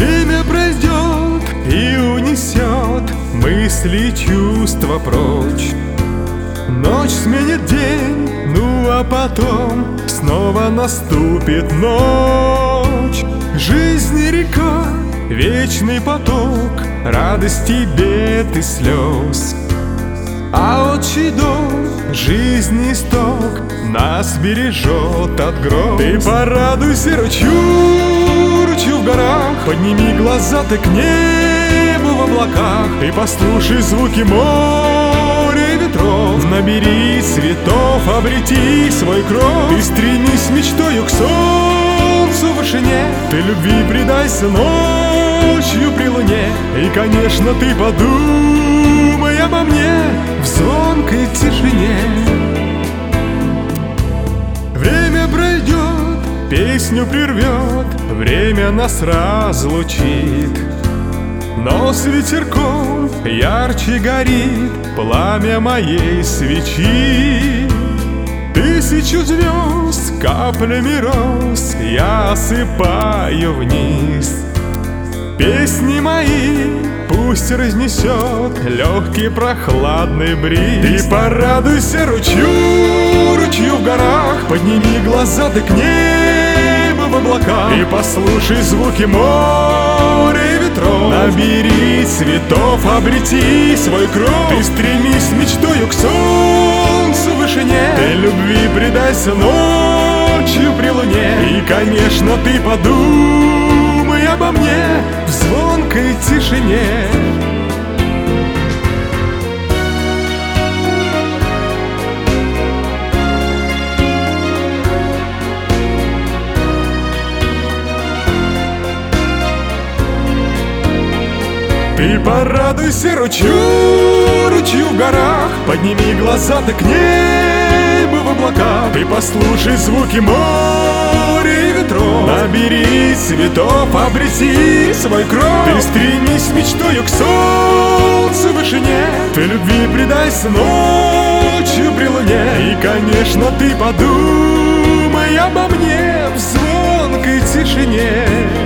Время пройдет и унесет мысли и чувства прочь. Ночь сменит день, ну а потом снова наступит ночь. Жизнь река, вечный поток радости, бед и слез. А отчий дом, жизнь исток, нас бережет от гроз. Ты порадуйся ручью, ручью в горах, подними глаза ты к небу в облаках и послушай звуки моря и ветров. Набери цветов, обрети свой кров. Ты стремись мечтою к солнцу в вышине, ты любви предайся ночью при луне. И, конечно, ты подумай обо мне в звонкой тишине. Время пройдет, песню прервет, время нас разлучит. Но с ветерком ярче горит пламя моей свечи. Тысячу звезд каплями роз я осыпаю вниз. Песни мои пусть разнесет легкий прохладный бриз. Ты порадуйся ручью, ручью в горах, подними глаза ты к небу в облаках и послушай звуки моря и ветров. Набери цветов, обрети свой кров. Ты стремись мечтою к солнцу в вышине, ты любви предайся ночью при луне. И, конечно, ты подумай обо мне в звонкой тишине. Ты порадуйся ручью, ручью в горах, подними глаза ты к небу в облаках. Ты послушай звуки моря и ветров. Набери цветов, обрети свой кров. Ты стремись мечтою к солнцу в вышине, ты любви предайся ночью при луне. И, конечно, ты подумай обо мне в звонкой тишине.